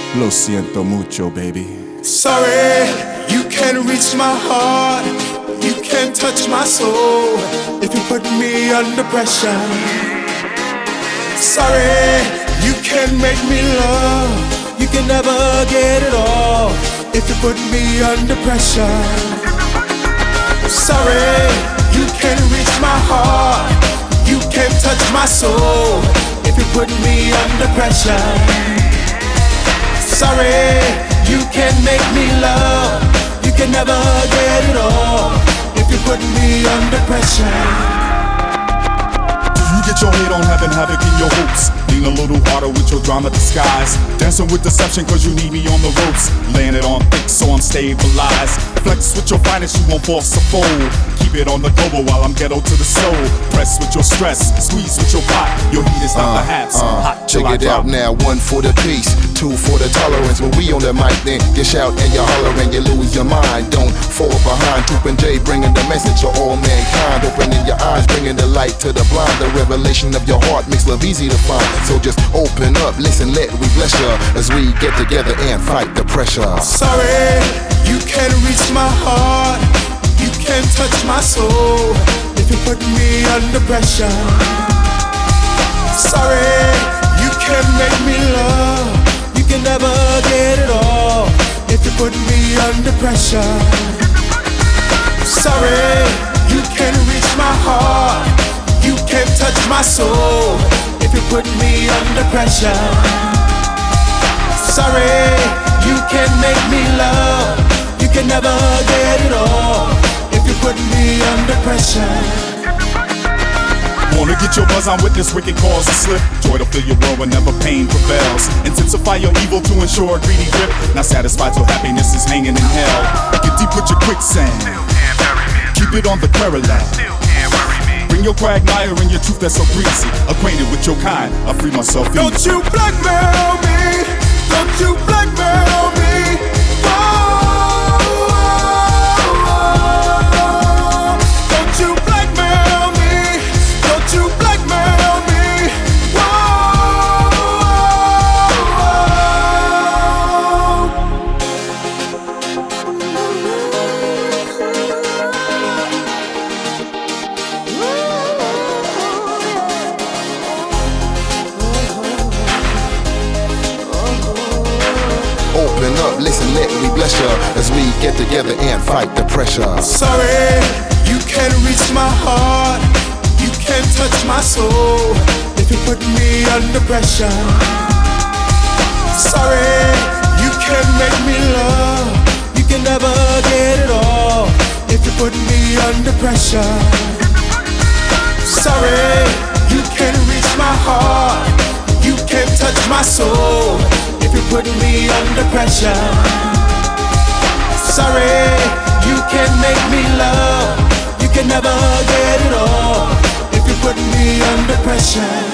Lo siento mucho, baby. Sorry, you can't reach my heart. You can't touch my soul if you put me under pressure. Sorry, you can't make me love. You can never get it all if you put me under pressure. Sorry, you can't reach my heart. You can't touch my soul if you put me under pressure. Sorry, you can't make me love. You can never get it all if you put me under pressure. You get your head on having havoc in your hopes. Lean a little harder with your drama disguise. Dancing with deception cause you need me on the ropes. Laying it on thick so I'm stabilized. Flex with your finest, you won't force a fold. Keep it on the global while I'm ghetto to the soul. Press with your stress, squeeze with your pot. Your heat is not perhaps hot till check it out now, one for the peace, two for the tolerance. When we on the mic then you shout and you holler and you lose your mind. Don't fall behind. Troop and J bringing the message to all mankind. Opening your eyes, bringing the light to the blind. The revelation of your heart makes love easy to find. So just open up, listen, let we bless ya as we get together and fight the pressure. Sorry, you can't reach my heart. You can't touch my soul if you put me under pressure. Sorry, you can't make me love. You can never get it all if you put me under pressure. Sorry, you can't reach my heart. You can't touch my soul if you put me under pressure. Sorry, you can't make me love. You can never get it all if you put me under pressure. Wanna get your buzz on with this wicked cause to slip. Joy to fill your world whenever pain prevails. Intensify your evil to ensure a greedy grip. Not satisfied till happiness is hanging in hell. Get deep with your quicksand. Keep it on the parallel. Bring your quagmire and your truth that's so greasy. Acquainted with your kind, I free myself easy. Don't you blackmail me. Don't you blackmail me. Don't you blackmail me. Don't you blackmail me. Open up, listen, let we bless ya as we get together and fight the pressure. Sorry, you can't reach my heart. You can't touch my soul if you put me under pressure. Sorry, you can't make me love. You can never get it all if you put me under pressure. Sorry, you can't reach my heart. You can't touch my soul if you put me under pressure. Sorry, you can't make me love. You can never get it all if you put me under pressure.